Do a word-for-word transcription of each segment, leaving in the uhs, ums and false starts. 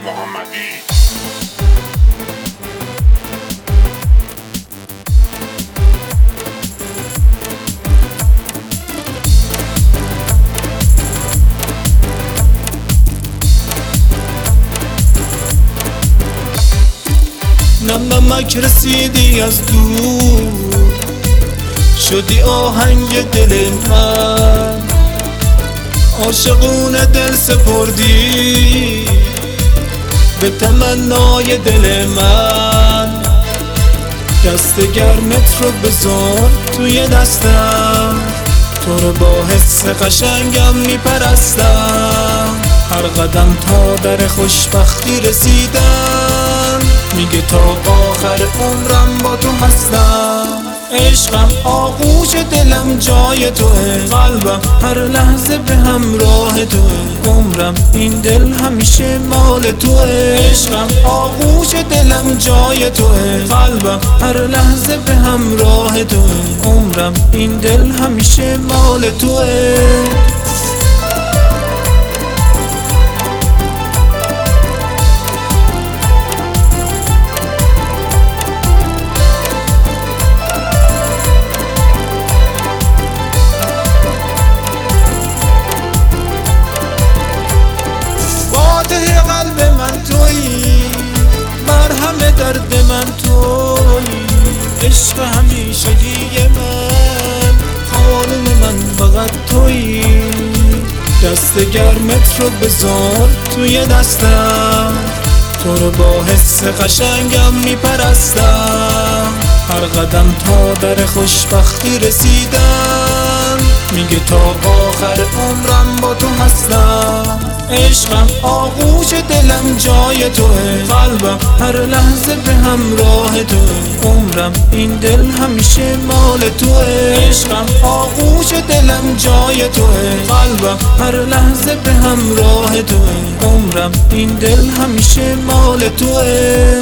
محمدی. نمک رسیدی از دور، شدی آهنگ دل من، عاشقونه دل سپردی به تمنای دل من. دست گرمت رو بذار توی دستم، تو رو با حس قشنگم میپرستم. هر قدم تا در خوشبختی رسیدم، میگه تا آخر عمرم با تو هستم. عشقم آغوش دلم جای توه، قلبم هر لحظه به همراه توه. عمرم این دل همیشه مال توه. عشقم آغوش دلم جای توه، قلبم هر لحظه به همراه توه. عمرم این دل همیشه مال توه. درد من تویی، عشق همیشگی من، خانم من فقط تویی. دست گرمت رو بذار توی دستم، تو رو با حس قشنگم میپرستم. هر قدم تا در خوشبختی رسیدم، میگه تا آخر عمرم با تو هستم. عشقم آغوش دلم جای توه، قلبم هر لحظه به همراه توه. عمرم این دل همیشه مال توه. عشقم آغوش دلم جای توه، قلبم هر لحظه به همراه توه. عمرم این دل همیشه مال توه.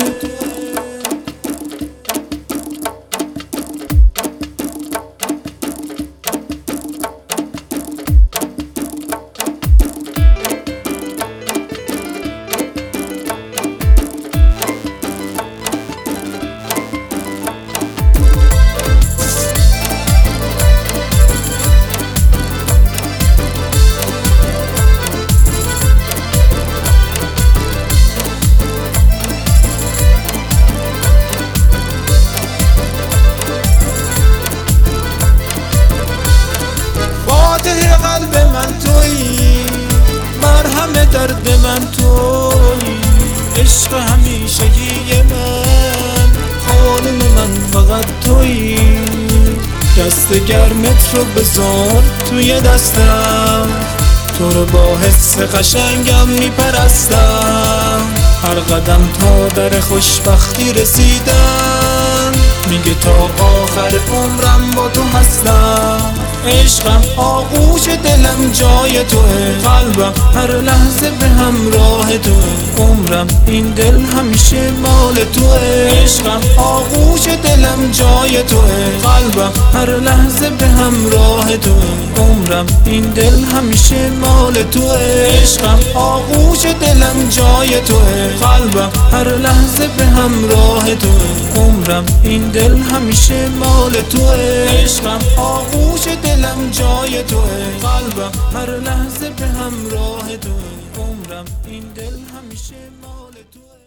قلب من تویی، مرهم درد من تویی. عشق همیشگی من، خانم من فقط تویی. دست گرمت رو بذار توی دستم، تو رو با حس قشنگم میپرستم. هر قدم تا در خوشبختی رسیدم، میگه تا آخر عمرم با تو هستم. عشقم آغوش دلم جای توه، قلبم هر لحظه به همراه توه. عمرم این دل همیشه مال توه. عشقم آغوش دلم جای توه، قلبم هر لحظه به همراه توه. عمرم این دل همیشه مال توه. عشقم آغوش دلم جای توه، قلبم هر لحظه به همراه توه. عمرم این دل همیشه مال توه. عشقم آغوش دلم جای توه، قلبم هر لحظه به همراه توه. عمرم این دل همیشه مال توه.